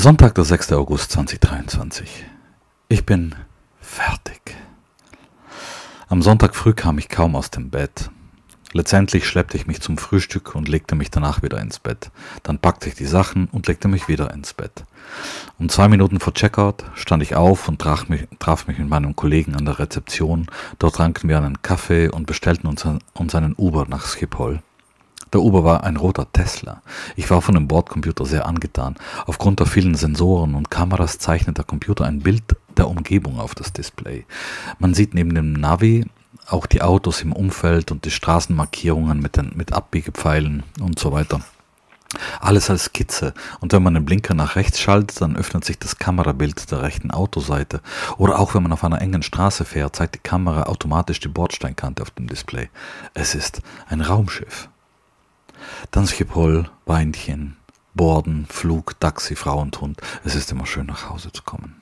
Sonntag, der 6. August 2023. Ich bin fertig. Am Sonntag früh kam ich kaum aus dem Bett. Letztendlich schleppte ich mich zum Frühstück und legte mich danach wieder ins Bett. Dann packte ich die Sachen und legte mich wieder ins Bett. Um 2 Minuten vor Checkout stand ich auf und traf mich mit meinem Kollegen an der Rezeption. Dort tranken wir einen Kaffee und bestellten uns einen Uber nach Schiphol. Der Uber war ein roter Tesla. Ich war von dem Bordcomputer sehr angetan. Aufgrund der vielen Sensoren und Kameras zeichnet der Computer ein Bild der Umgebung auf das Display. Man sieht neben dem Navi auch die Autos im Umfeld und die Straßenmarkierungen mit Abbiegepfeilen und so weiter. Alles als Skizze, und wenn man den Blinker nach rechts schaltet, dann öffnet sich das Kamerabild der rechten Autoseite. Oder auch wenn man auf einer engen Straße fährt, zeigt die Kamera automatisch die Bordsteinkante auf dem Display. Es ist ein Raumschiff. Dann Schiphol, Weinchen, Borden, Flug, Taxi, Frau und Hund. Es ist immer schön, nach Hause zu kommen.